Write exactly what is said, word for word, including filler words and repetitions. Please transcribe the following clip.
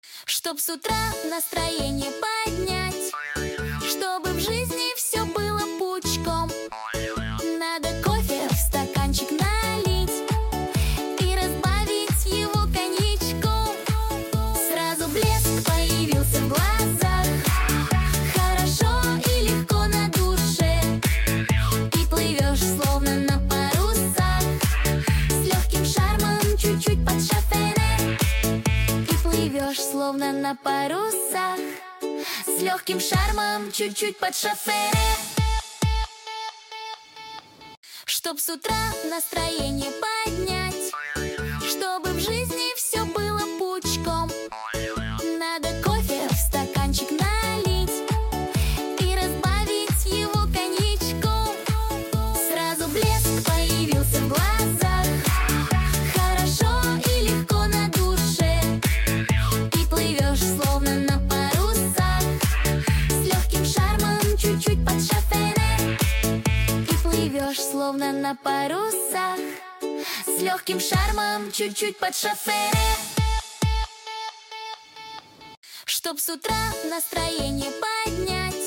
Чтоб с утра настроение поднять, чтобы в жизни все было пучком, надо кофе в стаканчик налить и разбавить его коньячком. Сразу блеск появился в глазах, хорошо и легко на душе. И плывешь словно на парусах, с легким шармом чуть-чуть под шофере. И плывешь словно на парусах, с легким шармом чуть-чуть под шофере. Чтоб с утра настроение поднять, чтобы в жизни все было пучком, надо кофе в стаканчик налить и разбавить его коньячком. Сразу блеск появился в глазах, хорошо и легко на душе. И плывешь словно на парусах, с легким шармом чуть-чуть под шофере. И плывешь словно на парусах, с легким шармом чуть-чуть под шофере. Чтоб с утра настроение поднять,